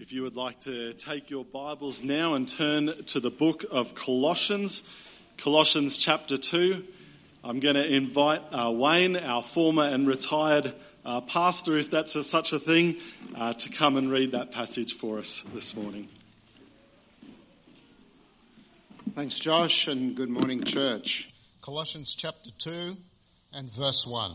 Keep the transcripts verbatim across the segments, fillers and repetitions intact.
If you would like to take your Bibles now and turn to the book of Colossians, Colossians chapter two. I'm going to invite uh, Wayne, our former and retired uh, pastor, if that's a, such a thing, uh, to come and read that passage for us this morning. Thanks, Josh, and good morning, church. Colossians chapter two and verse one.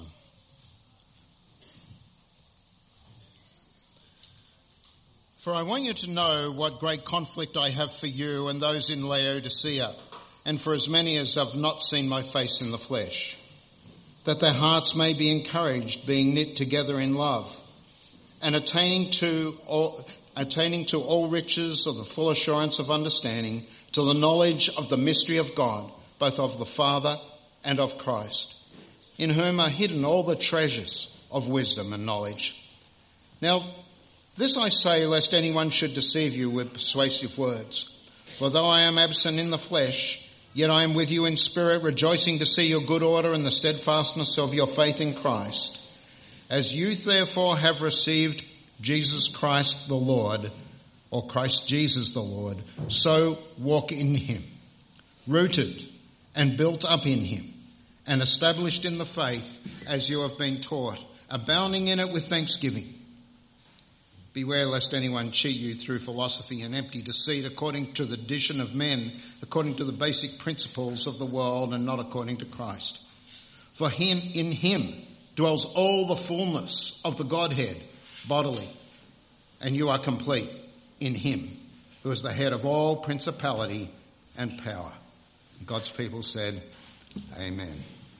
For I want you to know what great conflict I have for you and those in Laodicea, and for as many as have not seen my face in the flesh, that their hearts may be encouraged, being knit together in love, and attaining to all, attaining to all riches of the full assurance of understanding, to the knowledge of the mystery of God, both of the Father and of Christ, in whom are hidden all the treasures of wisdom and knowledge. Now, this I say, lest anyone should deceive you with persuasive words. For though I am absent in the flesh, yet I am with you in spirit, rejoicing to see your good order and the steadfastness of your faith in Christ. As you therefore have received Jesus Christ the Lord, or Christ Jesus the Lord, so walk in him, rooted and built up in him, and established in the faith as you have been taught, abounding in it with thanksgiving. Beware lest anyone cheat you through philosophy and empty deceit, according to the tradition of men, according to the basic principles of the world, and not according to Christ. For him, in him dwells all the fullness of the Godhead bodily, and you are complete in him, who is the head of all principality and power. God's people said, Amen.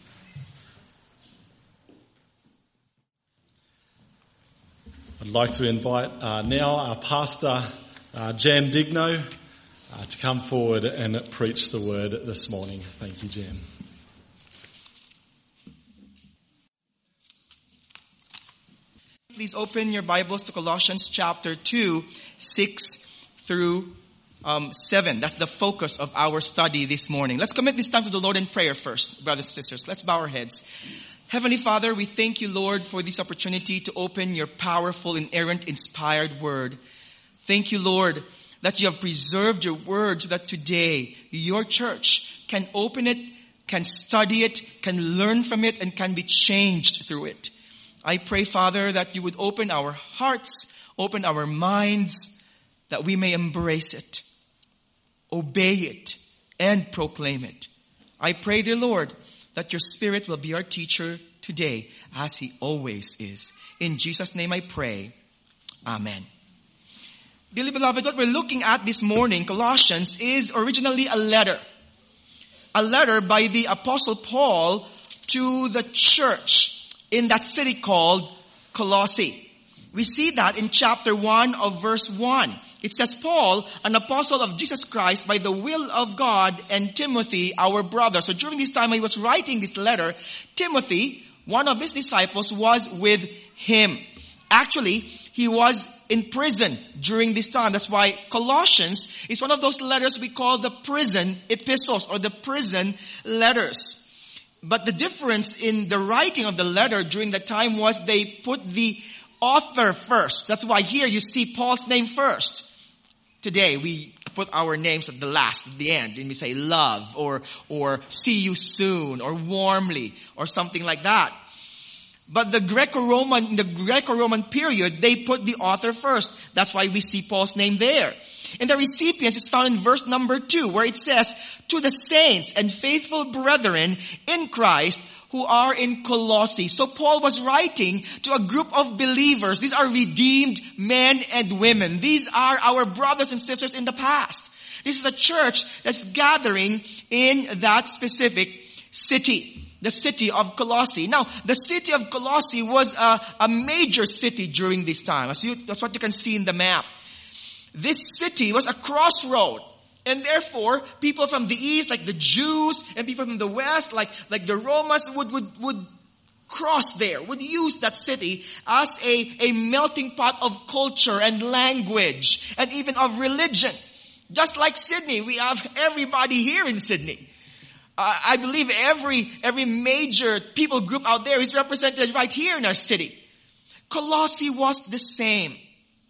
I'd like to invite uh, now our pastor, uh, Jan Digno, uh, to come forward and preach the word this morning. Thank you, Jan. Please open your Bibles to Colossians chapter two, six through um, seven. That's the focus of our study this morning. Let's commit this time to the Lord in prayer first, brothers and sisters. Let's bow our heads. Heavenly Father, we thank you, Lord, for this opportunity to open your powerful, inerrant, inspired word. Thank you, Lord, that you have preserved your word so that today your church can open it, can study it, can learn from it, and can be changed through it. I pray, Father, that you would open our hearts, open our minds, that we may embrace it, obey it, and proclaim it. I pray, dear Lord, that your Spirit will be our teacher today, as he always is. In Jesus' name I pray. Amen. Dearly beloved, what we're looking at this morning, Colossians, is originally a letter. A letter by the Apostle Paul to the church in that city called Colossae. We see that in chapter one of verse one. It says, Paul, an apostle of Jesus Christ by the will of God, and Timothy, our brother. So during this time he was writing this letter, Timothy, one of his disciples, was with him. Actually, he was in prison during this time. That's why Colossians is one of those letters we call the prison epistles or the prison letters. But the difference in the writing of the letter during that time was they put the author first. That's why here you see Paul's name first. Today we put our names at the last, at the end, and we say love or or see you soon or warmly or something like that. But the Greco-Roman, in the Greco-Roman period, they put the author first. That's why we see Paul's name there. And the recipients is found in verse number two, where it says, to the saints and faithful brethren in Christ who are in Colossae. So Paul was writing to a group of believers. These are redeemed men and women. These are our brothers and sisters in the past. This is a church that's gathering in that specific city, the city of Colossae. Now, the city of Colossae was a, a major city during this time. As you, that's what you can see in the map. This city was a crossroad. And therefore, people from the east, like the Jews, and people from the west, like, like the Romans, would, would, would cross there, would use that city as a, a melting pot of culture and language, and even of religion. Just like Sydney, we have everybody here in Sydney. Uh, I believe every, every major people group out there is represented right here in our city. Colossae was the same.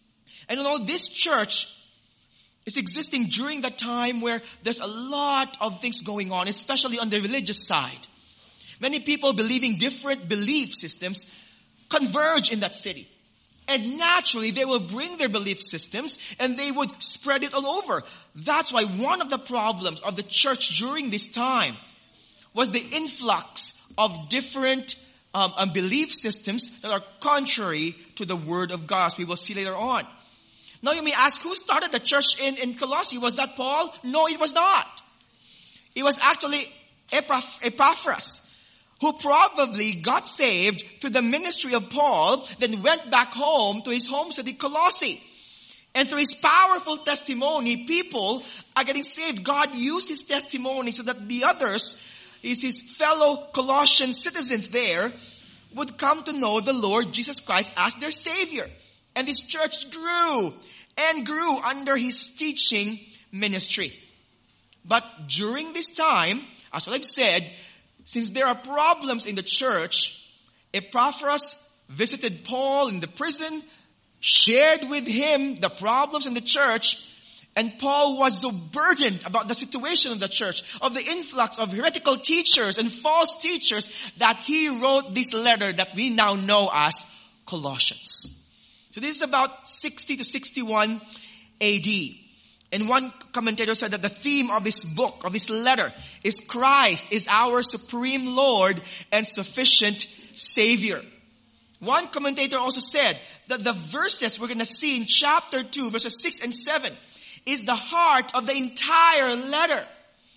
And you know, this church is existing during the time where there's a lot of things going on, especially on the religious side. Many people believing different belief systems converge in that city. And naturally, they will bring their belief systems and they would spread it all over. That's why one of the problems of the church during this time was the influx of different um, um, belief systems that are contrary to the Word of God, as we will see later on. Now you may ask, who started the church in, in Colossae? Was that Paul? No, it was not. It was actually Epaphras, who probably got saved through the ministry of Paul, then went back home to his home city, Colossae. And through his powerful testimony, people are getting saved. God used his testimony so that the others, his fellow Colossian citizens there, would come to know the Lord Jesus Christ as their Savior. And this church grew and grew under his teaching ministry. But during this time, as I've said, since there are problems in the church, Epaphras visited Paul in the prison, shared with him the problems in the church, and Paul was so burdened about the situation of the church, of the influx of heretical teachers and false teachers, that he wrote this letter that we now know as Colossians. So this is about sixty to sixty-one A D. And one commentator said that the theme of this book, of this letter, is Christ is our supreme Lord and sufficient Savior. One commentator also said that the verses we're going to see in chapter two, verses six and seven, is the heart of the entire letter.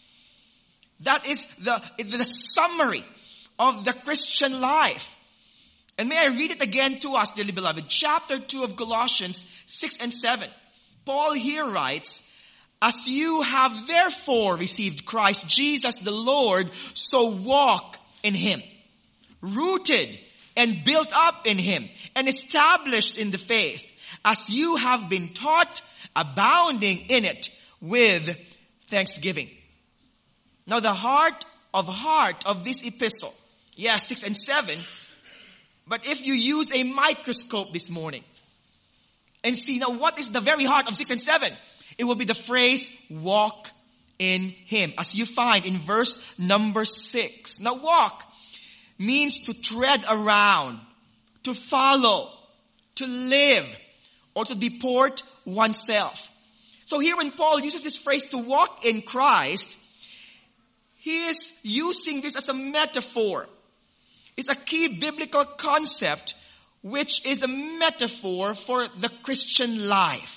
That is the, the summary of the Christian life. And may I read it again to us, dearly beloved. Chapter two of Colossians, six and seven. Paul here writes, as you have therefore received Christ Jesus the Lord, so walk in him, rooted and built up in him, and established in the faith, as you have been taught, abounding in it with thanksgiving. Now the heart of heart of this epistle, yes, six and seven, but if you use a microscope this morning and see now what is the very heart of six and seven, it will be the phrase, walk in him, as you find in verse number six. Now walk means to tread around, to follow, to live, or to deport oneself. So here when Paul uses this phrase to walk in Christ, he is using this as a metaphor. It's a key biblical concept which is a metaphor for the Christian life.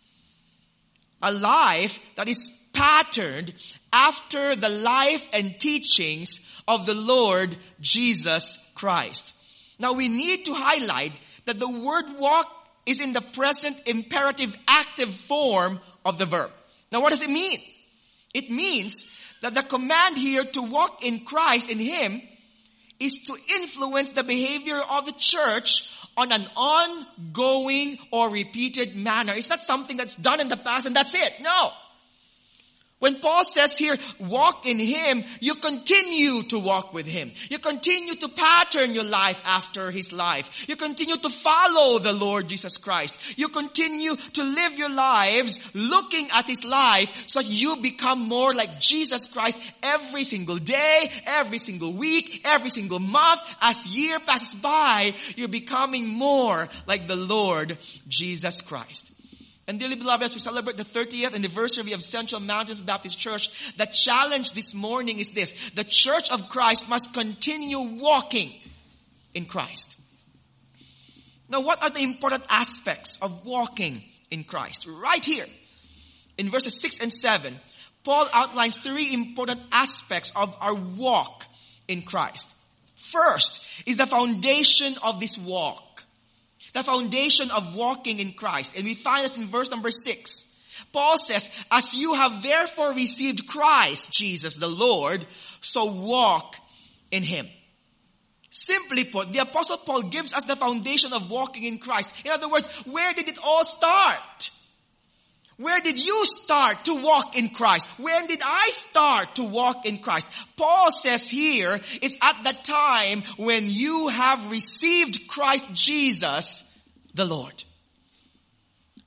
A life that is patterned after the life and teachings of the Lord Jesus Christ. Now we need to highlight that the word walk is in the present imperative active form of the verb. Now what does it mean? It means that the command here to walk in Christ, in him, is to influence the behavior of the church on an ongoing or repeated manner. It's not something that's done in the past and that's it. No. When Paul says here, walk in him, you continue to walk with him. You continue to pattern your life after his life. You continue to follow the Lord Jesus Christ. You continue to live your lives looking at his life so that you become more like Jesus Christ every single day, every single week, every single month. As year passes by, you're becoming more like the Lord Jesus Christ. And dearly beloved, as we celebrate the thirtieth anniversary of Central Mountains Baptist Church, the challenge this morning is this. The Church of Christ must continue walking in Christ. Now, what are the important aspects of walking in Christ? Right here, in verses six and seven, Paul outlines three important aspects of our walk in Christ. First is the foundation of this walk. The foundation of walking in Christ. And we find this in verse number six. Paul says, as you have therefore received Christ, Jesus the Lord, so walk in him. Simply put, the Apostle Paul gives us the foundation of walking in Christ. In other words, where did it all start? Where did you start to walk in Christ? When did I start to walk in Christ? Paul says here, it's at the time when you have received Christ Jesus, the Lord.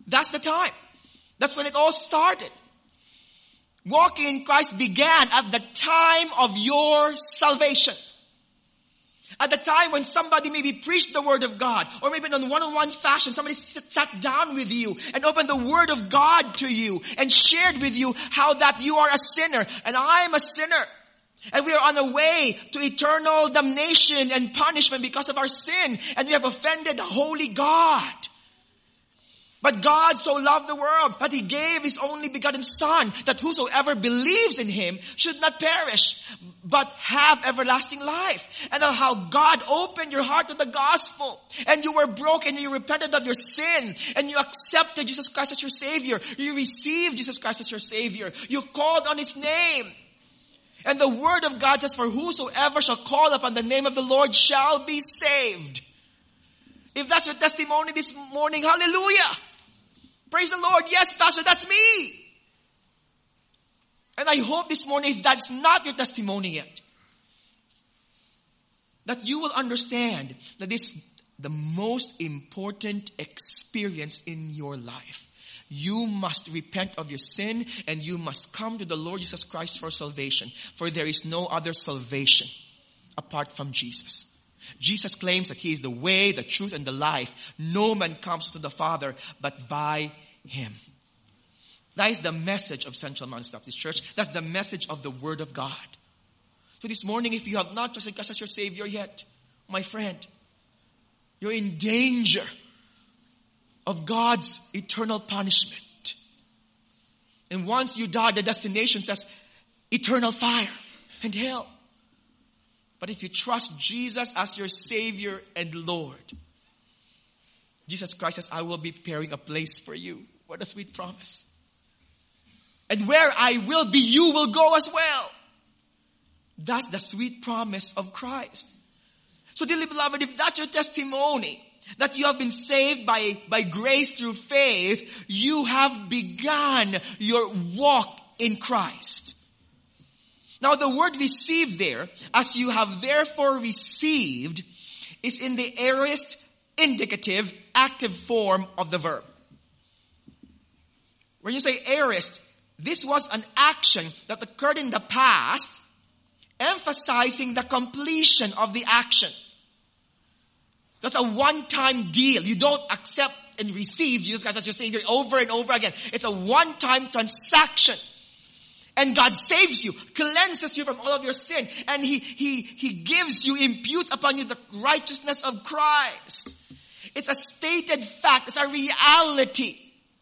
That's the time. That's when it all started. Walking in Christ began at the time of your salvation. At the time when somebody maybe preached the Word of God, or maybe in a one-on-one fashion, somebody sit, sat down with you and opened the Word of God to you and shared with you how that you are a sinner and I am a sinner. And we are on a way to eternal damnation and punishment because of our sin. And we have offended the holy God. But God so loved the world that He gave His only begotten Son, that whosoever believes in Him should not perish, but have everlasting life. And how God opened your heart to the gospel. And you were broken, and you repented of your sin. And you accepted Jesus Christ as your Savior. You received Jesus Christ as your Savior. You called on His name. And the Word of God says, for whosoever shall call upon the name of the Lord shall be saved. If that's your testimony this morning, hallelujah. Praise the Lord. Yes, Pastor, that's me. And I hope this morning, if that's not your testimony yet, that you will understand that this is the most important experience in your life. You must repent of your sin and you must come to the Lord Jesus Christ for salvation. For there is no other salvation apart from Jesus. Jesus claims that He is the way, the truth, and the life. No man comes to the Father but by Him. That is the message of Central Mountain Baptist Church. That's the message of the Word of God. So this morning, if you have not trusted Christ as your Savior yet, my friend, you're in danger of God's eternal punishment. And once you die, the destination says eternal fire and hell. But if you trust Jesus as your Savior and Lord, Jesus Christ says, I will be preparing a place for you. What a sweet promise. And where I will be, you will go as well. That's the sweet promise of Christ. So dearly beloved, if that's your testimony, that you have been saved by, by grace through faith, you have begun your walk in Christ. Now the word received there, as you have therefore received, is in the aorist, indicative, active form of the verb. When you say aorist, this was an action that occurred in the past, emphasizing the completion of the action. That's a one-time deal. You don't accept and receive Jesus Christ as your Savior over and over again. It's a one-time transaction. And God saves you, cleanses you from all of your sin. And He, He, He gives you, imputes upon you the righteousness of Christ. It's a stated fact. It's a reality.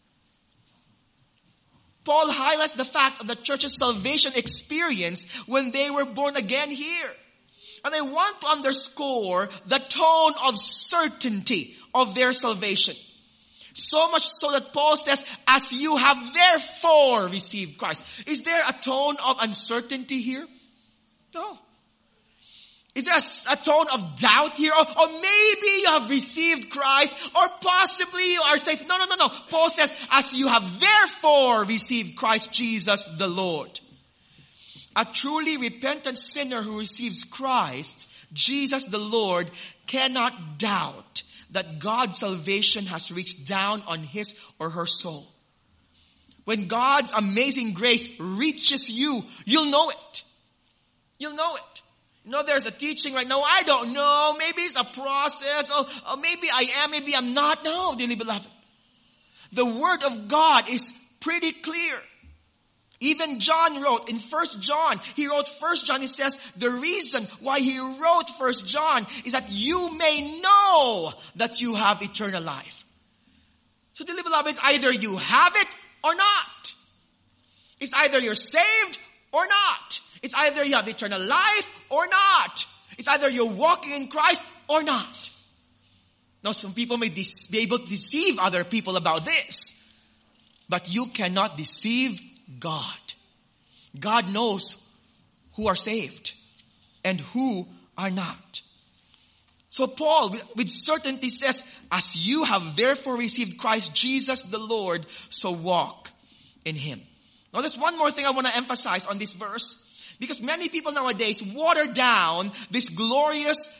Paul highlights the fact of the church's salvation experience when they were born again here. And I want to underscore the tone of certainty of their salvation. So much so that Paul says, as you have therefore received Christ. Is there a tone of uncertainty here? No. Is there a, a tone of doubt here? Or, or maybe you have received Christ, or possibly you are saved. No, no, no, no. Paul says, as you have therefore received Christ Jesus the Lord. A truly repentant sinner who receives Christ, Jesus the Lord, cannot doubt that God's salvation has reached down on his or her soul. When God's amazing grace reaches you, you'll know it. You'll know it. You know, there's a teaching right now, I don't know, maybe it's a process, or, or maybe I am, maybe I'm not. No, dearly beloved. The Word of God is pretty clear. Even John wrote in First John, he wrote First John, he says, the reason why he wrote First John is that you may know that you have eternal life. So dearly beloved, it's either you have it or not. It's either you're saved or not. It's either you have eternal life or not. It's either you're walking in Christ or not. Now some people may be able to deceive other people about this, but you cannot deceive God. God knows who are saved and who are not. So Paul with certainty says, as you have therefore received Christ Jesus the Lord, so walk in Him. Now there's one more thing I want to emphasize on this verse, because many people nowadays water down this glorious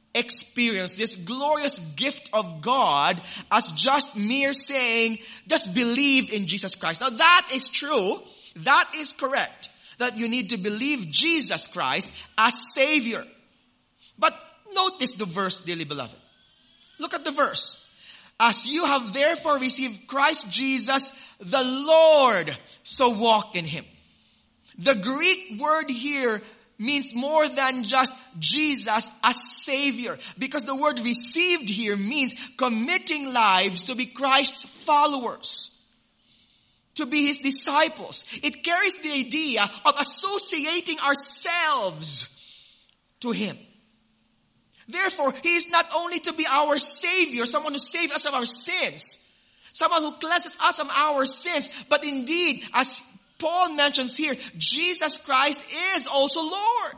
experience this glorious gift of God as just mere saying, just believe in Jesus Christ. Now that is true. That is correct. That you need to believe Jesus Christ as Savior. But notice the verse, dearly beloved. Look at the verse. As you have therefore received Christ Jesus the Lord, so walk in Him. The Greek word here means more than just Jesus as Savior. Because the word received here means committing lives to be Christ's followers. To be His disciples. It carries the idea of associating ourselves to Him. Therefore, He is not only to be our Savior, someone who saves us from our sins, someone who cleanses us from our sins, but indeed, as Paul mentions here, Jesus Christ is also Lord.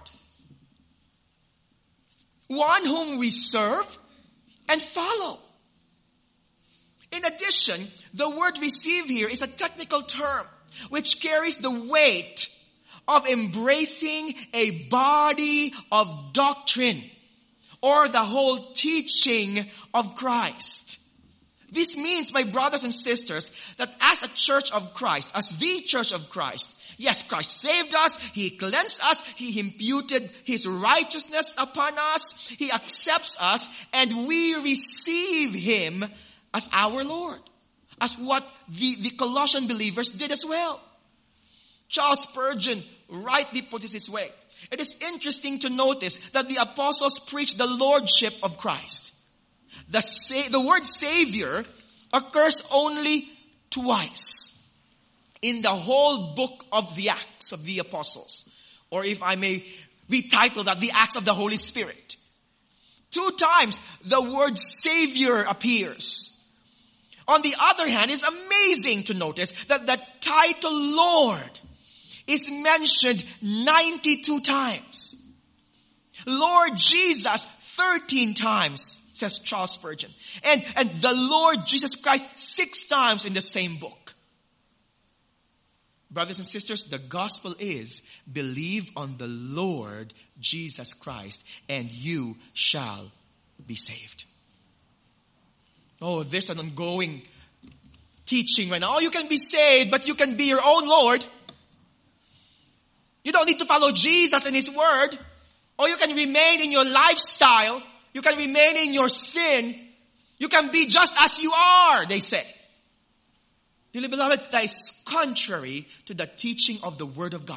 One whom we serve and follow. In addition, the word receive here is a technical term which carries the weight of embracing a body of doctrine or the whole teaching of Christ. This means, my brothers and sisters, that as a church of Christ, as the church of Christ, yes, Christ saved us, He cleansed us, He imputed His righteousness upon us, He accepts us, and we receive Him as our Lord. As what the, the Colossian believers did as well. Charles Spurgeon rightly put it this way. It is interesting to notice that the apostles preached the lordship of Christ. The, sa- the word Savior occurs only twice in the whole book of the Acts of the Apostles. Or if I may retitle that, the Acts of the Holy Spirit. Two times the word Savior appears. On the other hand, it's amazing to notice that the title Lord is mentioned ninety-two times. Lord Jesus thirteen times, says Charles Spurgeon. And, and the Lord Jesus Christ six times in the same book. Brothers and sisters, the gospel is, believe on the Lord Jesus Christ and you shall be saved. Oh, there's an ongoing teaching right now. Oh, you can be saved, but you can be your own Lord. You don't need to follow Jesus and His word. Or you can remain in your lifestyle. You can remain in your sin. You can be just as you are, they say. Dearly beloved, that is contrary to the teaching of the Word of God.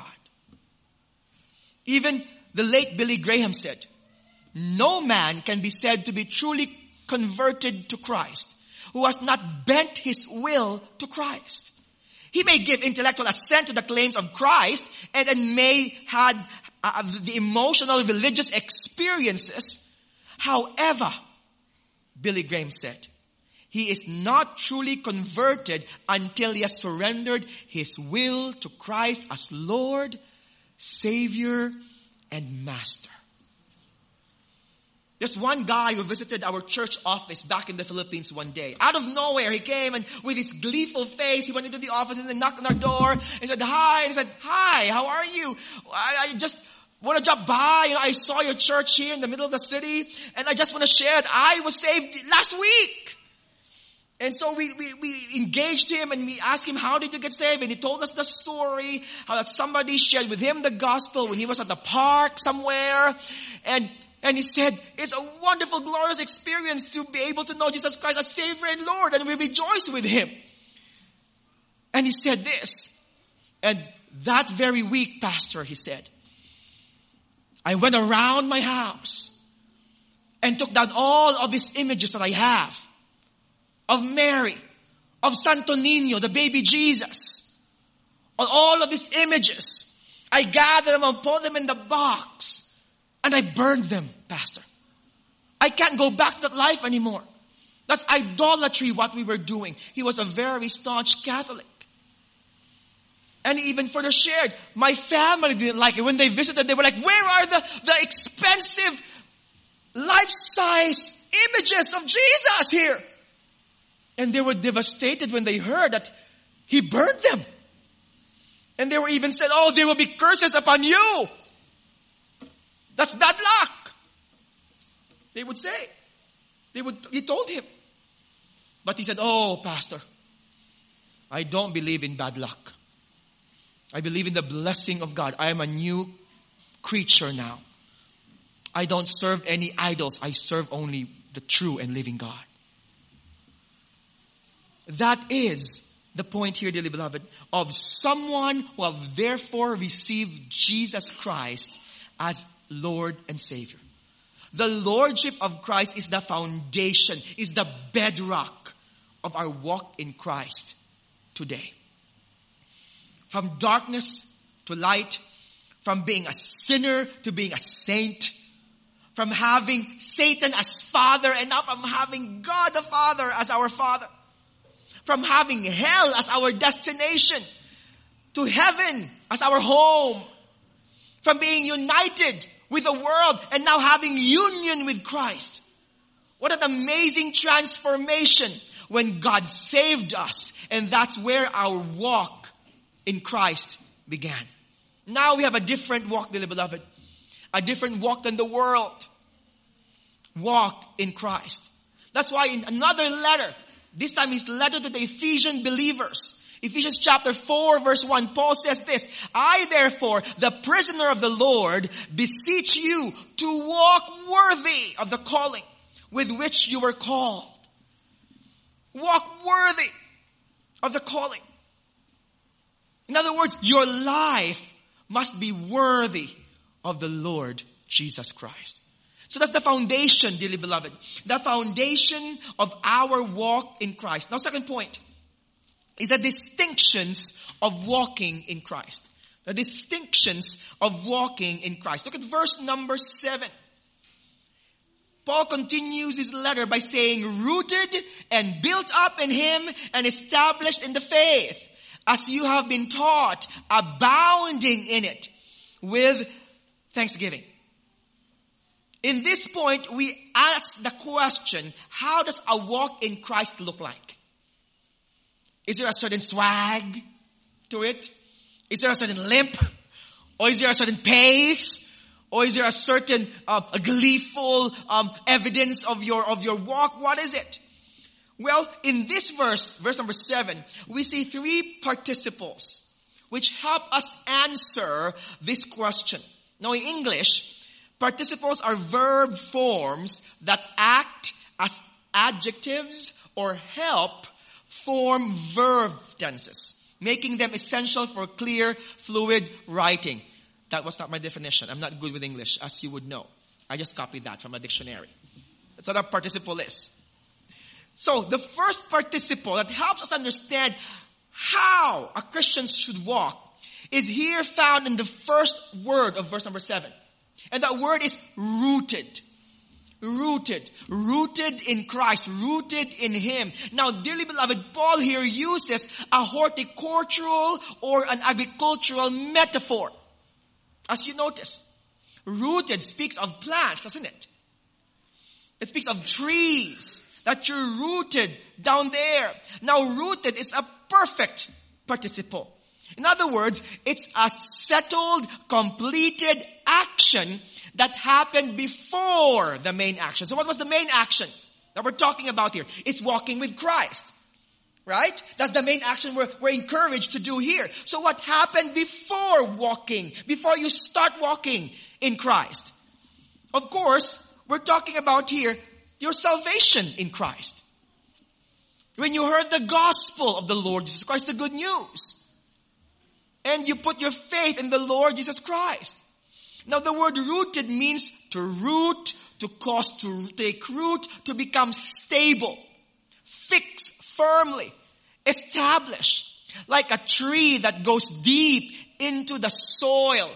Even the late Billy Graham said, no man can be said to be truly converted to Christ who has not bent his will to Christ. He may give intellectual assent to the claims of Christ and, and may had uh, the emotional religious experiences. However, Billy Graham said, he is not truly converted until he has surrendered his will to Christ as Lord, Savior, and Master. There's one guy who visited our church office back in the Philippines one day. Out of nowhere, he came and with his gleeful face, he went into the office and then knocked on our door and said, hi. And he said, hi, how are you? I, I just want to drop by. You know, I saw your church here in the middle of the city and I just want to share that I was saved last week. And so we, we, we engaged him and we asked him, how did you get saved? And he told us the story, how that somebody shared with him the gospel when he was at the park somewhere. And And he said, it's a wonderful, glorious experience to be able to know Jesus Christ as Savior and Lord. And we rejoice with Him. And he said this. And that very week, Pastor, he said, I went around my house and took down all of these images that I have of Mary, of Santo Niño, the baby Jesus. All of these images. I gathered them and put them in the box. And I burned them, Pastor. I can't go back to that life anymore. That's idolatry, what we were doing. He was a very staunch Catholic. And he even further shared, my family didn't like it. When they visited, they were like, where are the, the expensive life-size images of Jesus here? And they were devastated when they heard that he burned them. And they were even said, oh, there will be curses upon you. That's bad luck. They would say. They would, he told him. But he said, oh, Pastor, I don't believe in bad luck. I believe in the blessing of God. I am a new creature now. I don't serve any idols. I serve only the true and living God. That is the point here, dearly beloved, of someone who have therefore received Jesus Christ as Lord and Savior. The Lordship of Christ is the foundation, is the bedrock of our walk in Christ today. From darkness to light, from being a sinner to being a saint, from having Satan as father and now from having God the Father as our Father, from having hell as our destination to heaven as our home, from being united with the world and now having union with Christ. What an amazing transformation when God saved us, and that's where our walk in Christ began. Now we have a different walk, dearly beloved. A different walk than the world. Walk in Christ. That's why in another letter, this time his letter to the Ephesian believers, Ephesians chapter four verse one, Paul says this, I therefore, the prisoner of the Lord, beseech you to walk worthy of the calling with which you were called. Walk worthy of the calling. In other words, your life must be worthy of the Lord Jesus Christ. So that's the foundation, dearly beloved. The foundation of our walk in Christ. Now, second point is the distinctions of walking in Christ. The distinctions of walking in Christ. Look at verse number seven. Paul continues his letter by saying, rooted and built up in him and established in the faith, as you have been taught, abounding in it with thanksgiving. In this point, we ask the question, how does a walk in Christ look like? Is there a certain swag to it? Is there a certain limp? Or is there a certain pace? Or is there a certain uh, a gleeful um, evidence of your of your walk? What is it? Well, in this verse, verse number seven, we see three participles which help us answer this question. Now, in English, participles are verb forms that act as adjectives or help form verb tenses, making them essential for clear, fluid writing. That was not my definition. I'm not good with English, as you would know. I just copied that from a dictionary. That's what a participle is. So, the first participle that helps us understand how a Christian should walk is here found in the first word of verse number seven. And that word is rooted. Rooted. Rooted in Christ. Rooted in Him. Now, dearly beloved, Paul here uses a horticultural or an agricultural metaphor. As you notice, rooted speaks of plants, doesn't it? It speaks of trees, that you're rooted down there. Now, rooted is a perfect participle. In other words, it's a settled, completed action that happened before the main action. So what was the main action that we're talking about here? It's walking with Christ. Right? That's the main action we're, we're encouraged to do here. So what happened before walking, before you start walking in Christ? Of course, we're talking about here your salvation in Christ. When you heard the gospel of the Lord Jesus Christ, the good news, and you put your faith in the Lord Jesus Christ. Now the word rooted means to root, to cause to take root, to become stable, fix firmly, establish, like a tree that goes deep into the soil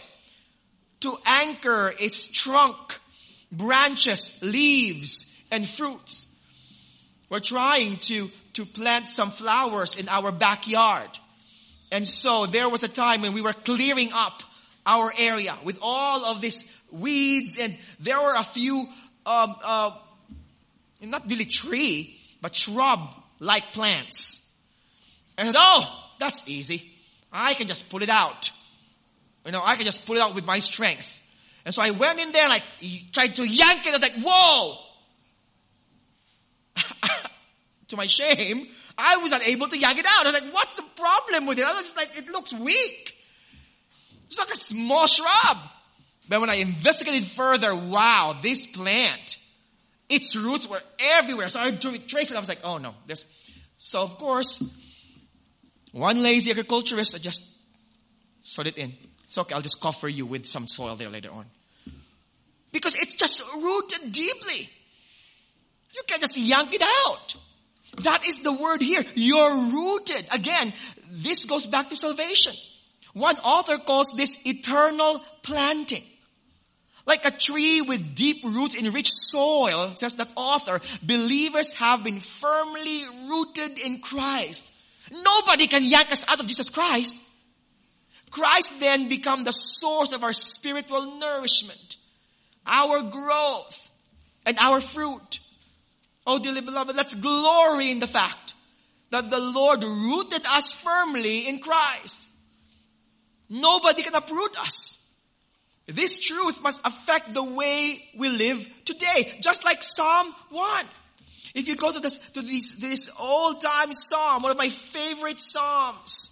to anchor its trunk, branches, leaves, and fruits. We're trying to, to plant some flowers in our backyard. And so there was a time when we were clearing up our area with all of these weeds, and there were a few, um, uh, not really tree, but shrub-like plants. And I said, oh, that's easy. I can just pull it out. You know, I can just pull it out with my strength. And so I went in there, like, tried to yank it. I was like, whoa, to my shame, I was unable to yank it out. I was like, what's the problem with it? I was like, it looks weak. It's like a small shrub. But when I investigated further, wow, this plant, its roots were everywhere. So I traced it. I was like, oh no. There's... So of course, one lazy agriculturist, I just sowed it in. It's okay, I'll just cover you with some soil there later on. Because it's just rooted deeply. You can't just yank it out. That is the word here. You're rooted. Again, this goes back to salvation. One author calls this eternal planting. Like a tree with deep roots in rich soil, says that author, believers have been firmly rooted in Christ. Nobody can yank us out of Jesus Christ. Christ then becomes the source of our spiritual nourishment, our growth, and our fruit. Oh, dearly beloved, let's glory in the fact that the Lord rooted us firmly in Christ. Nobody can uproot us. This truth must affect the way we live today, just like Psalm one. If you go to this, to this, this old-time psalm, one of my favorite psalms.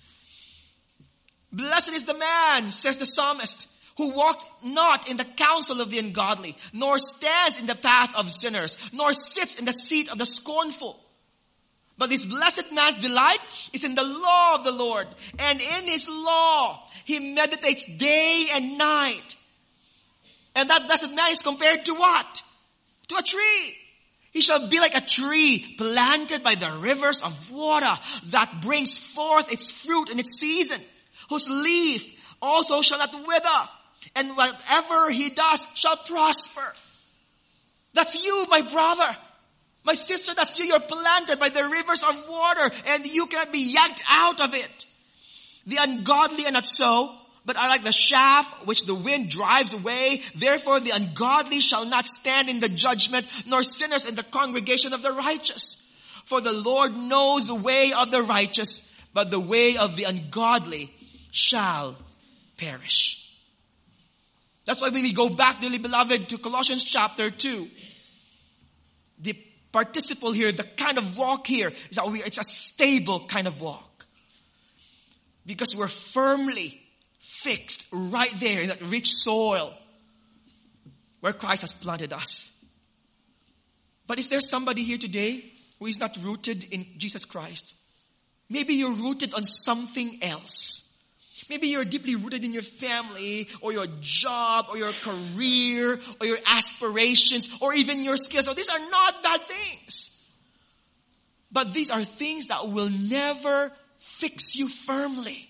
Blessed is the man, says the psalmist, who walks not in the counsel of the ungodly, nor stands in the path of sinners, nor sits in the seat of the scornful. But this blessed man's delight is in the law of the Lord, and in his law he meditates day and night. And that blessed man is compared to what? To a tree. He shall be like a tree planted by the rivers of water that brings forth its fruit in its season, whose leaf also shall not wither, and whatever he does shall prosper. That's you, my brother. My sister, that's you. You're planted by the rivers of water, and you cannot be yanked out of it. The ungodly are not so, but are like the shaft which the wind drives away. Therefore the ungodly shall not stand in the judgment, nor sinners in the congregation of the righteous. For the Lord knows the way of the righteous, but the way of the ungodly shall perish. That's why when we go back, dearly beloved, to Colossians chapter two, the participle here, the kind of walk here, is that we, it's a stable kind of walk. Because we're firmly fixed right there in that rich soil where Christ has planted us. But is there somebody here today who is not rooted in Jesus Christ? Maybe you're rooted on something else. Maybe you're deeply rooted in your family, or your job, or your career, or your aspirations, or even your skills. So these are not bad things. But these are things that will never fix you firmly.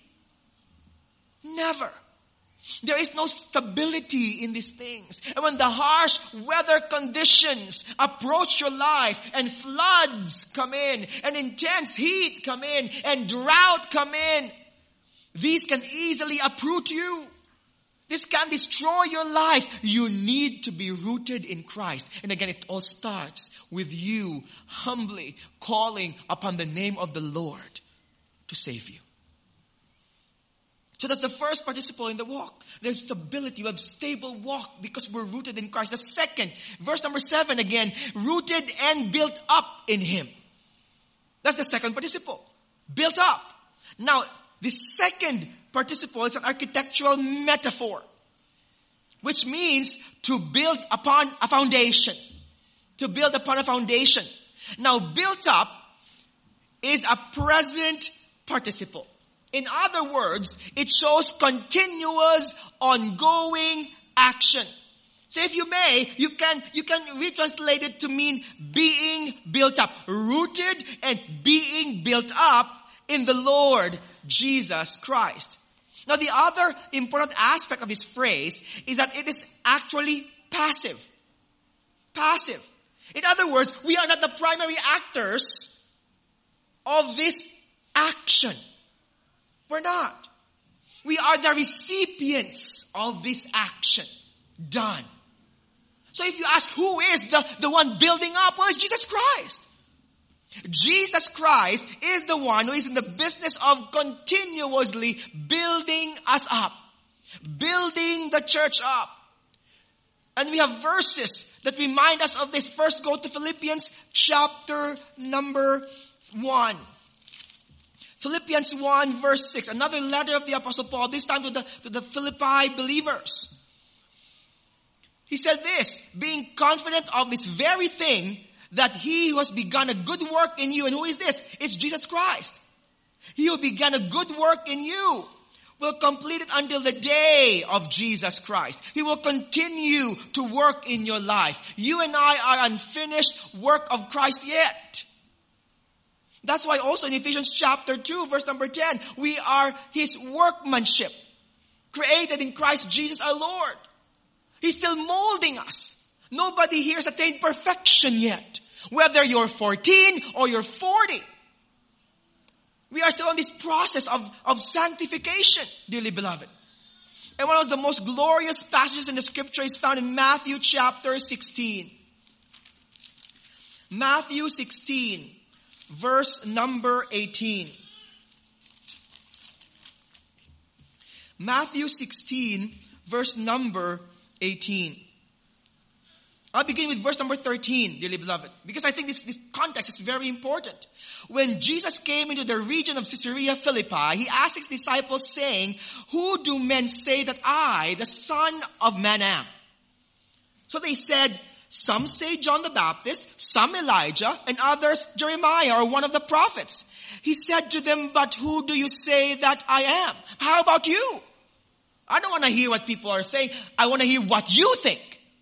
Never. There is no stability in these things. And when the harsh weather conditions approach your life, and floods come in, and intense heat come in, and drought come in, these can easily uproot you. This can destroy your life. You need to be rooted in Christ. And again, it all starts with you humbly calling upon the name of the Lord to save you. So that's the first participle in the walk. There's stability. We have stable walk because we're rooted in Christ. The second, verse number seven again, rooted and built up in Him. That's the second participle. Built up. Now, the second participle is an architectural metaphor, which means to build upon a foundation. To build upon a foundation. Now, built up is a present participle. In other words, it shows continuous, ongoing action. So if you may, you can, you can retranslate it to mean being built up. Rooted and being built up in the Lord Jesus Christ. Now the other important aspect of this phrase is that it is actually passive. Passive. In other words, we are not the primary actors of this action. We're not. We are the recipients of this action done. So if you ask who is the, the one building up, well, it's Jesus Christ. Jesus Christ is the one who is in the business of continuously building us up. Building the church up. And we have verses that remind us of this. First, go to Philippians chapter number one. Philippians one verse six. Another letter of the Apostle Paul, this time to the, to the Philippi believers. He said this, being confident of this very thing, that he who has begun a good work in you, and who is this? It's Jesus Christ. He who began a good work in you will complete it until the day of Jesus Christ. He will continue to work in your life. You and I are unfinished work of Christ yet. That's why also in Ephesians chapter two, verse number ten, we are His workmanship, created in Christ Jesus our Lord. He's still molding us. Nobody here has attained perfection yet. Whether you're fourteen or you're forty. We are still on this process of, of sanctification, dearly beloved. And one of the most glorious passages in the scripture is found in Matthew chapter sixteen. Matthew sixteen, verse number eighteen. Matthew sixteen, verse number eighteen. I'll begin with verse number thirteen, dearly beloved, because I think this, this context is very important. When Jesus came into the region of Caesarea Philippi, He asked His disciples saying, who do men say that I, the Son of Man, am? So they said, some say John the Baptist, some Elijah, and others Jeremiah or one of the prophets. He said to them, but who do you say that I am? How about you? I don't want to hear what people are saying. I want to hear what you think.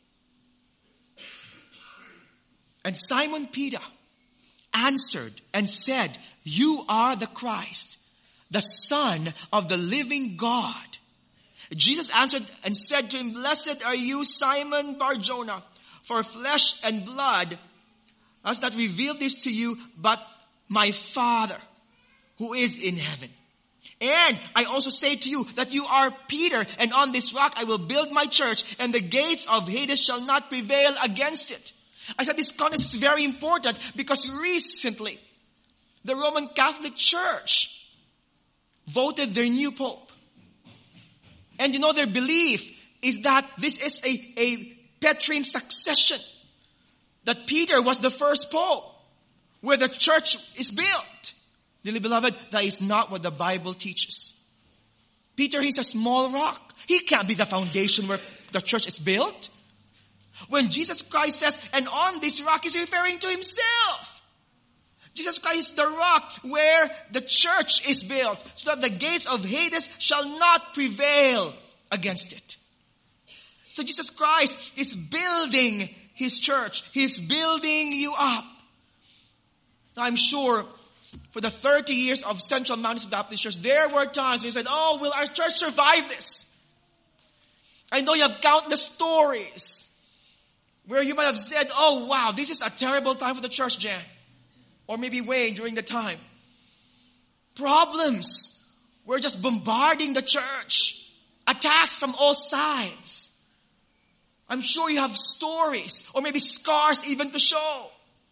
And Simon Peter answered and said, you are the Christ, the Son of the living God. Jesus answered and said to him, blessed are you, Simon Bar-Jonah, for flesh and blood has not revealed this to you, but my Father who is in heaven. And I also say to you that you are Peter, and on this rock I will build my church, and the gates of Hades shall not prevail against it. I said this context is very important because recently the Roman Catholic Church voted their new pope. And you know their belief is that this is a, a Petrine succession. That Peter was the first pope where the church is built. Dearly beloved, that is not what the Bible teaches. Peter is a small rock. He can't be the foundation where the church is built. When Jesus Christ says, and on this rock, He's referring to Himself. Jesus Christ is the rock where the church is built, so that the gates of Hades shall not prevail against it. So Jesus Christ is building His church. He's building you up. Now I'm sure for the thirty years of Central Mountain Baptist Church, there were times when you said, oh, will our church survive this? I know you have countless stories where you might have said, oh wow, this is a terrible time for the church, Jan. Or maybe Wayne during the time. Problems were just bombarding the church. Attacks from all sides. I'm sure you have stories or maybe scars even to show.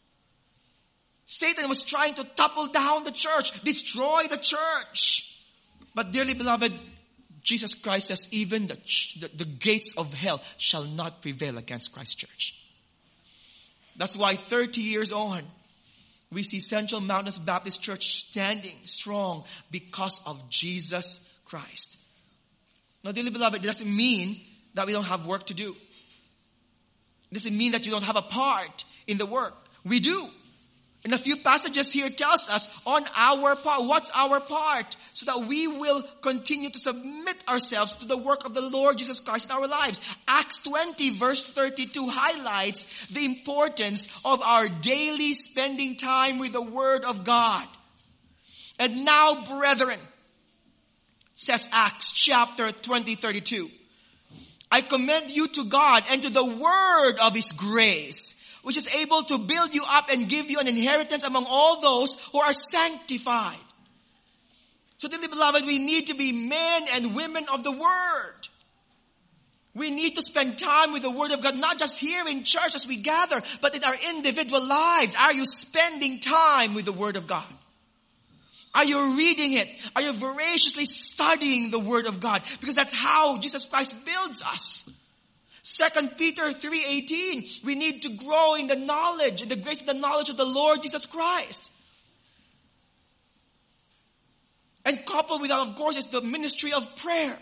Satan was trying to topple down the church, destroy the church. But dearly beloved, Jesus Christ says even the, the, the gates of hell shall not prevail against Christ's church. That's why thirty years on, we see Central Mountains Baptist Church standing strong because of Jesus Christ. Now, dearly beloved, it doesn't mean that we don't have work to do. It doesn't mean that you don't have a part in the work. We do. And a few passages here tells us on our part, what's our part, so that we will continue to submit ourselves to the work of the Lord Jesus Christ in our lives. Acts twenty verse thirty-two highlights the importance of our daily spending time with the Word of God. And now, brethren, says Acts chapter twenty, thirty-two, I commend you to God and to the word of His grace, which is able to build you up and give you an inheritance among all those who are sanctified. So, dearly beloved, we need to be men and women of the Word. We need to spend time with the Word of God, not just here in church as we gather, but in our individual lives. Are you spending time with the Word of God? Are you reading it? Are you voraciously studying the Word of God? Because that's how Jesus Christ builds us. Second Peter three eighteen, we need to grow in the knowledge, in the grace of the knowledge of the Lord Jesus Christ. And coupled with that, of course, is the ministry of prayer.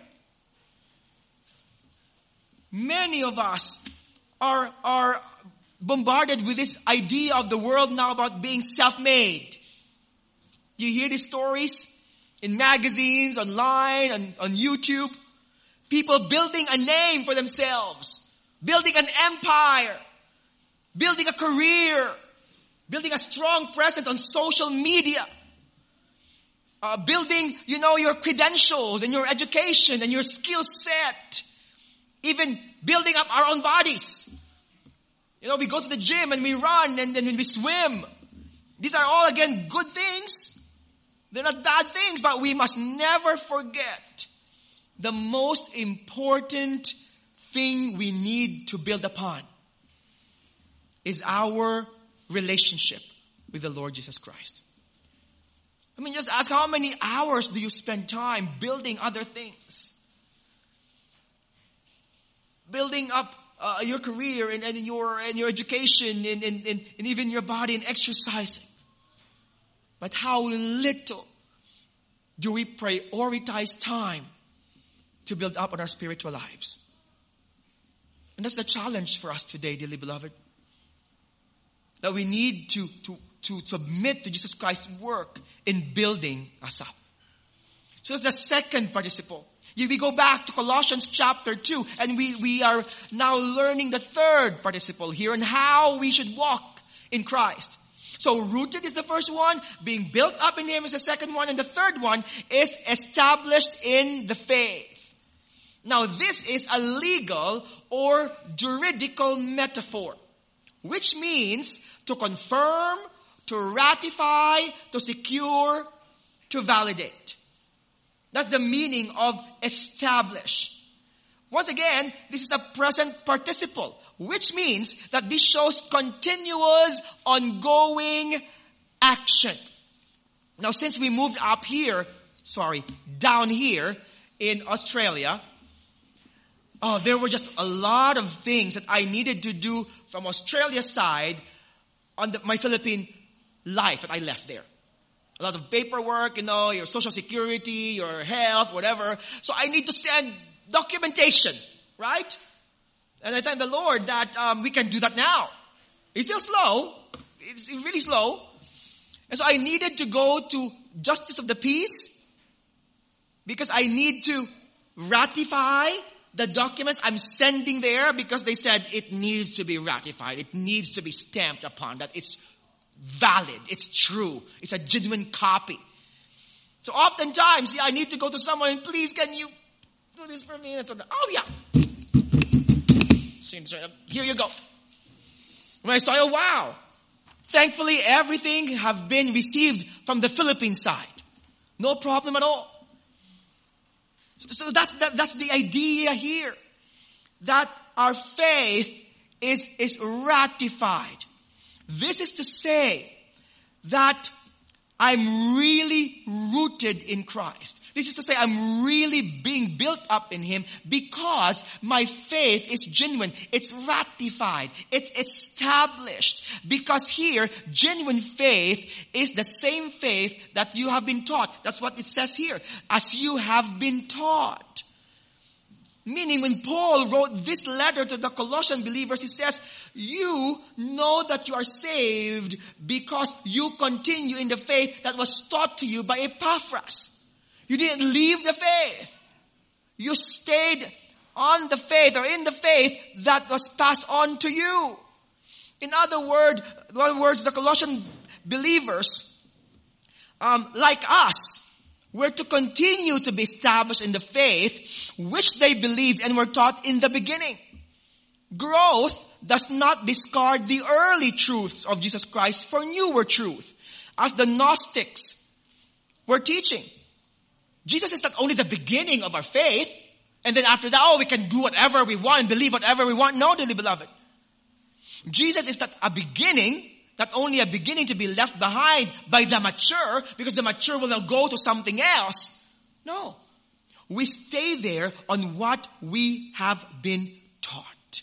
Many of us are, are bombarded with this idea of the world now about being self-made. You hear these stories in magazines, online, on, on YouTube. People building a name for themselves. Building an empire. Building a career. Building a strong presence on social media. Uh, building, you know, your credentials and your education and your skill set. Even building up our own bodies. You know, we go to the gym and we run and then we swim. These are all, again, good things. They're not bad things, but we must never forget the most important thing we need to build upon is our relationship with the Lord Jesus Christ. I mean, just ask, how many hours do you spend time building other things? Building up uh, your career and, and your and your education and, and, and, and even your body and exercising. But how little do we prioritize time to build up on our spiritual lives? And that's the challenge for us today, dearly beloved. That we need to, to, to submit to Jesus Christ's work in building us up. So that's the second participle. We go back to Colossians chapter two, and we, we are now learning the third participle here and how we should walk in Christ. So rooted is the first one, being built up in Him is the second one, and the third one is established in the faith. Now this is a legal or juridical metaphor, which means to confirm, to ratify, to secure, to validate. That's the meaning of establish. Once again, this is a present participle, which means that this shows continuous, ongoing action. Now, since we moved up here, sorry, down here in Australia, oh, there were just a lot of things that I needed to do from Australia's side on the, my Philippine life that I left there. A lot of paperwork, you know, your social security, your health, whatever. So I need to send documentation, right? And I thank the Lord that um, we can do that now. It's still slow. It's really slow. And so I needed to go to Justice of the Peace because I need to ratify the documents I'm sending there because they said it needs to be ratified. It needs to be stamped upon that it's valid. It's true. It's a genuine copy. So oftentimes, yeah, I need to go to someone and please can you do this for me? And so, oh yeah. Here you go. When I saw, oh wow. Thankfully, everything have been received from the Philippine side. No problem at all. So, so that's, that, that's the idea here. That our faith is, is ratified. This is to say that I'm really rooted in Christ. This is to say I'm really being built up in Him because my faith is genuine. It's ratified. It's established. Because here, genuine faith is the same faith that you have been taught. That's what it says here. As you have been taught. Meaning when Paul wrote this letter to the Colossian believers, he says, you know that you are saved because you continue in the faith that was taught to you by Epaphras. You didn't leave the faith. You stayed on the faith or in the faith that was passed on to you. In other word, in other words, the Colossian believers, um, like us, were to continue to be established in the faith which they believed and were taught in the beginning. Growth does not discard the early truths of Jesus Christ for newer truth, as the Gnostics were teaching. Jesus is not only the beginning of our faith, and then after that, oh, we can do whatever we want and believe whatever we want. No, dearly beloved. Jesus is not a beginning, not only a beginning to be left behind by the mature, because the mature will now go to something else. No. We stay there on what we have been taught.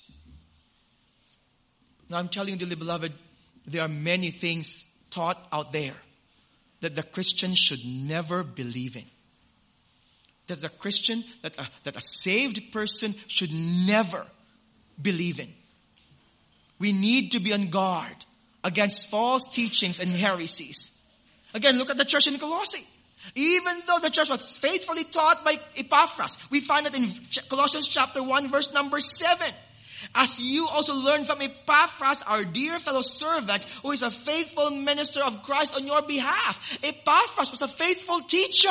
Now I'm telling you, dearly beloved, there are many things taught out there that the Christian should never believe in. That the Christian, that a, that a saved person should never believe in. We need to be on guard against false teachings and heresies. Again, look at the church in Colossae. Even though the church was faithfully taught by Epaphras, we find it in Colossians chapter one, verse number seven. As you also learned from Epaphras, our dear fellow servant, who is a faithful minister of Christ on your behalf. Epaphras was a faithful teacher.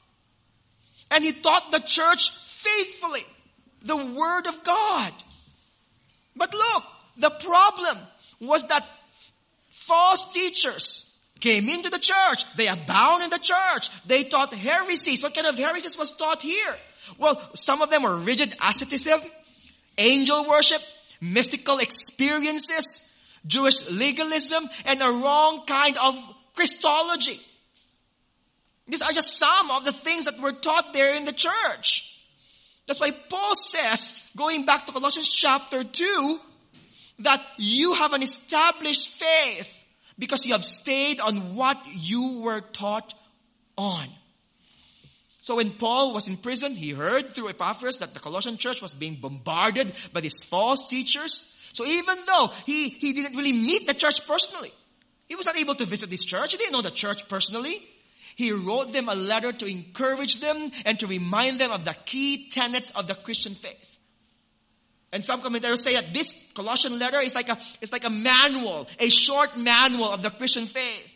And he taught the church faithfully the word of God. But look, the problem was that false teachers came into the church. They abound in the church. They taught heresies. What kind of heresies was taught here? Well, some of them were rigid asceticism, angel worship, mystical experiences, Jewish legalism, and a wrong kind of Christology. These are just some of the things that were taught there in the church. That's why Paul says, going back to Colossians chapter two, that you have an established faith because you have stayed on what you were taught on. So when Paul was in prison, he heard through Epaphras that the Colossian church was being bombarded by these false teachers. So even though he, he didn't really meet the church personally, he was not able to visit this church. He didn't know the church personally. He wrote them a letter to encourage them and to remind them of the key tenets of the Christian faith. And some commentators say that this Colossian letter is like a, it's like a manual, a short manual of the Christian faith.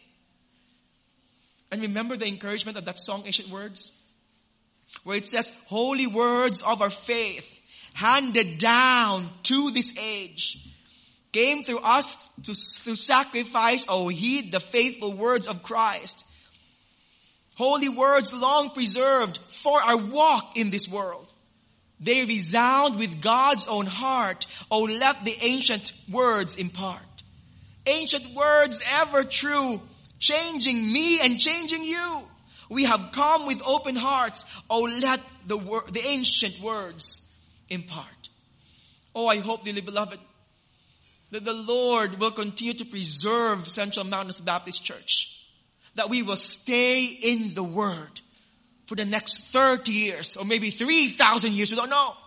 And remember the encouragement of that song, Ancient Words? Where it says, holy words of our faith, handed down to this age, came through us to, to sacrifice, oh, heed the faithful words of Christ. Holy words long preserved for our walk in this world. They resound with God's own heart. Oh, let the ancient words impart. Ancient words ever true, changing me and changing you. We have come with open hearts. Oh, let the wor- the ancient words impart. Oh, I hope, dearly beloved, that the Lord will continue to preserve Central Mountains Baptist Church. That we will stay in the Word for the next thirty years or maybe three thousand years. We don't know.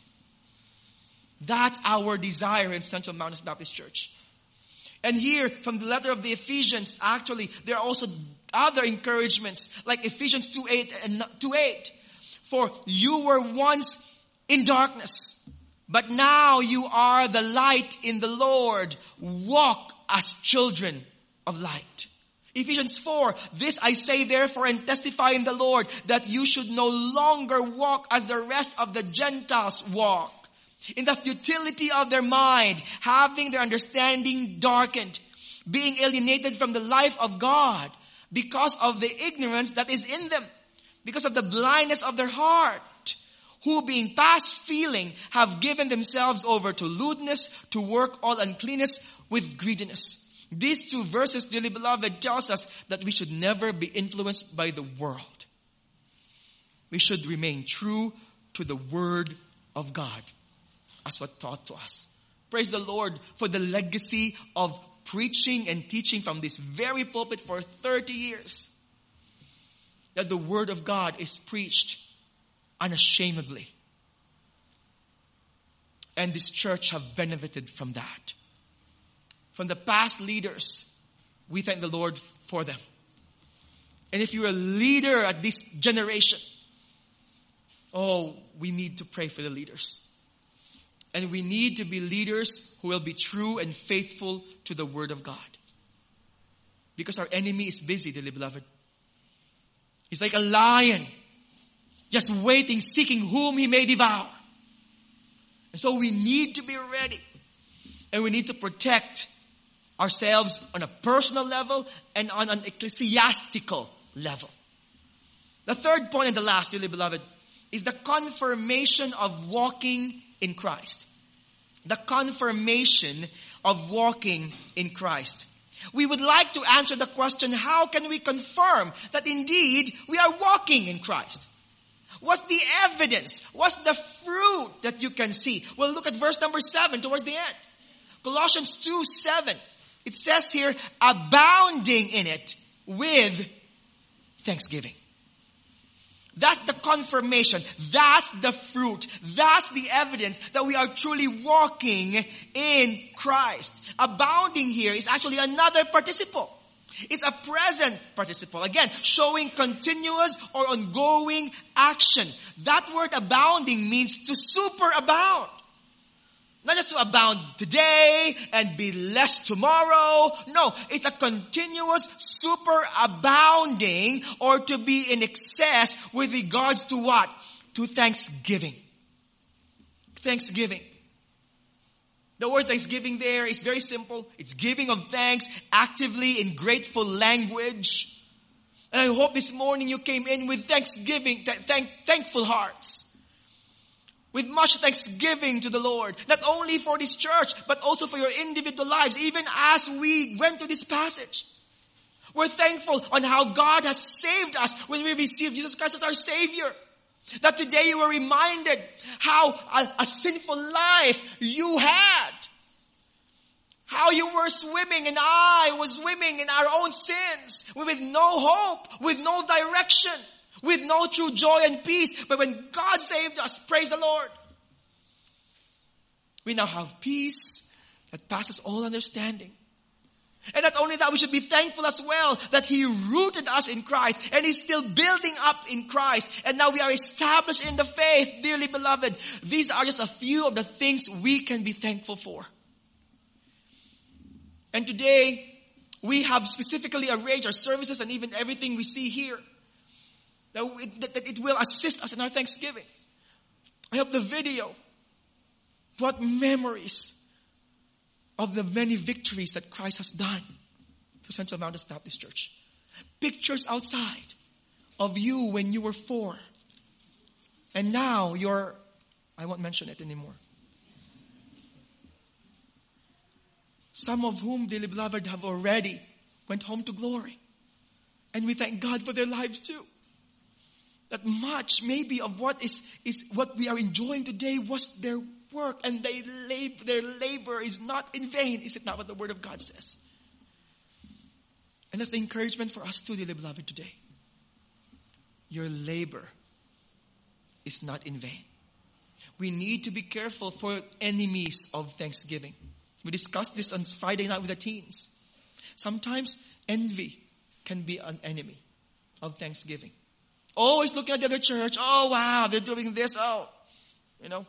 That's our desire in Central Mountains Baptist Church. And here, from the letter of the Ephesians, actually, there are also other encouragements, like Ephesians two eight and two eight. For you were once in darkness, but now you are the light in the Lord. Walk as children of light. Ephesians four, this I say therefore and testify in the Lord, that you should no longer walk as the rest of the Gentiles walk, in the futility of their mind, having their understanding darkened, being alienated from the life of God, because of the ignorance that is in them, because of the blindness of their heart, who being past feeling have given themselves over to lewdness, to work all uncleanness with greediness. These two verses, dearly beloved, tells us that we should never be influenced by the world. We should remain true to the Word of God as what taught to us. Praise the Lord for the legacy of preaching and teaching from this very pulpit for thirty years. That the Word of God is preached unashamedly. And this church have benefited from that. From the past leaders, we thank the Lord for them. And if you're a leader at this generation, oh, we need to pray for the leaders. And we need to be leaders who will be true and faithful to the Word of God. Because our enemy is busy, dearly beloved. He's like a lion, just waiting, seeking whom he may devour. And so we need to be ready. And we need to protect ourselves on a personal level and on an ecclesiastical level. The third point and the last, dearly beloved, is the confirmation of walking in Christ. The confirmation of walking in Christ. We would like to answer the question, how can we confirm that indeed we are walking in Christ? What's the evidence? What's the fruit that you can see? Well, look at verse number seven towards the end. Colossians two seven. It says here, abounding in it with thanksgiving. That's the confirmation. That's the fruit. That's the evidence that we are truly walking in Christ. Abounding here is actually another participle. It's a present participle. Again, showing continuous or ongoing action. That word abounding means to superabound. Not just to abound today and be less tomorrow. No, it's a continuous superabounding or to be in excess with regards to what? To thanksgiving. Thanksgiving. The word thanksgiving there is very simple. It's giving of thanks actively in grateful language. And I hope this morning you came in with thanksgiving, th- thank, thankful hearts. With much thanksgiving to the Lord. Not only for this church, but also for your individual lives. Even as we went to this passage. We're thankful on how God has saved us when we received Jesus Christ as our Savior. That today you were reminded how a, a sinful life you had. How you were swimming and I was swimming in our own sins. With no hope, with no direction. With no true joy and peace. But when God saved us, praise the Lord. We now have peace that passes all understanding. And not only that, we should be thankful as well that He rooted us in Christ. And He's still building up in Christ. And now we are established in the faith, dearly beloved. These are just a few of the things we can be thankful for. And today, we have specifically arranged our services and even everything we see here. That it, that it will assist us in our thanksgiving. I hope the video brought memories of the many victories that Christ has done to Central Mountains Baptist Church. Pictures outside of you when you were four. And now you're, I won't mention it anymore. Some of whom, dearly beloved, have already went home to glory. And we thank God for their lives too. That much maybe of what is, is what we are enjoying today was their work, and they lab- their labor is not in vain. Is it not what the Word of God says? And that's the encouragement for us too, dearly beloved, today. Your labor is not in vain. We need to be careful for enemies of thanksgiving. We discussed this on Friday night with the teens. Sometimes envy can be an enemy of thanksgiving. Always looking at the other church. Oh, wow, they're doing this. Oh, you know.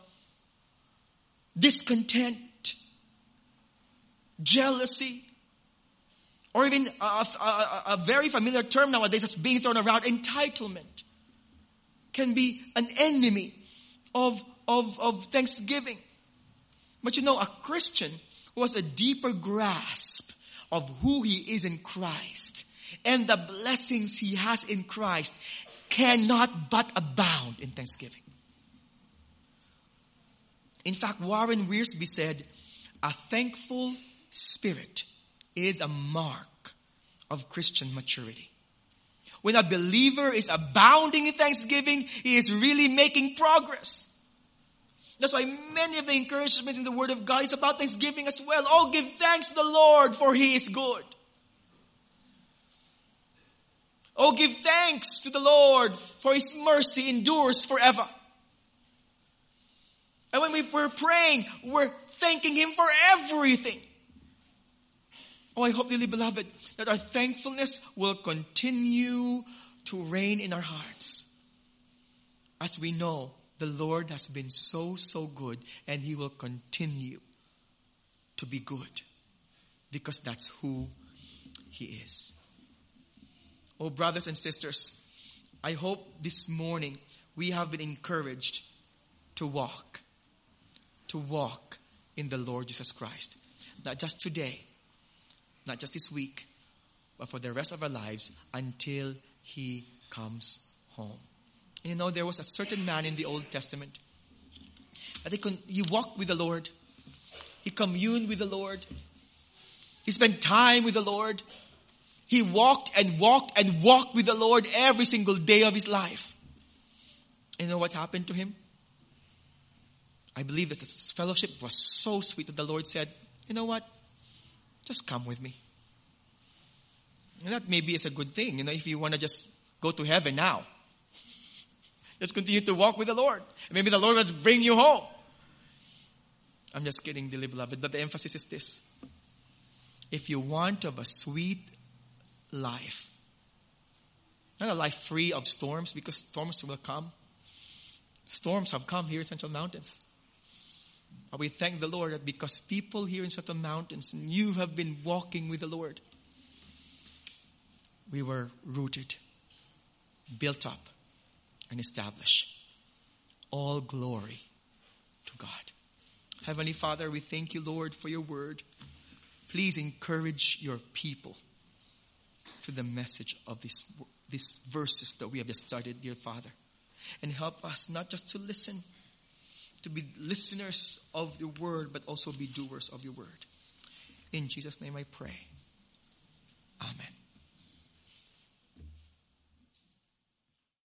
Discontent. Jealousy. Or even a, a, a very familiar term nowadays that's being thrown around, entitlement. Can be an enemy of, of, of thanksgiving. But you know, a Christian who has a deeper grasp of who he is in Christ and the blessings he has in Christ cannot but abound in thanksgiving. In fact, Warren Wiersbe said, a thankful spirit is a mark of Christian maturity. When a believer is abounding in thanksgiving, he is really making progress. That's why many of the encouragements in the Word of God is about thanksgiving as well. Oh, give thanks to the Lord, for He is good. Oh, give thanks to the Lord, for His mercy endures forever. And when we were praying, we're thanking Him for everything. Oh, I hope, dearly beloved, that our thankfulness will continue to reign in our hearts. As we know, the Lord has been so, so good, and He will continue to be good. Because that's who He is. Oh, brothers and sisters, I hope this morning we have been encouraged to walk. To walk in the Lord Jesus Christ. Not just today, not just this week, but for the rest of our lives until He comes home. And you know, there was a certain man in the Old Testament that he, con- he walked with the Lord. He communed with the Lord. He spent time with the Lord. He walked and walked and walked with the Lord every single day of his life. And you know what happened to him? I believe that his fellowship was so sweet that the Lord said, you know what? Just come with me. And that maybe is a good thing, you know, if you want to just go to heaven now. Just continue to walk with the Lord. Maybe the Lord will bring you home. I'm just kidding, dearly beloved, but the emphasis is this. If you want to have a sweet life, not a life free of storms, because storms will come. Storms have come here in Central Mountains. But we thank the Lord that because people here in Central Mountains, and you have been walking with the Lord, we were rooted, built up, and established. All glory to God. Heavenly Father, we thank you, Lord, for your word. Please encourage your people to the message of this, these verses that we have just studied, dear Father. And help us not just to listen, to be listeners of your word, but also be doers of your word. In Jesus' name I pray. Amen.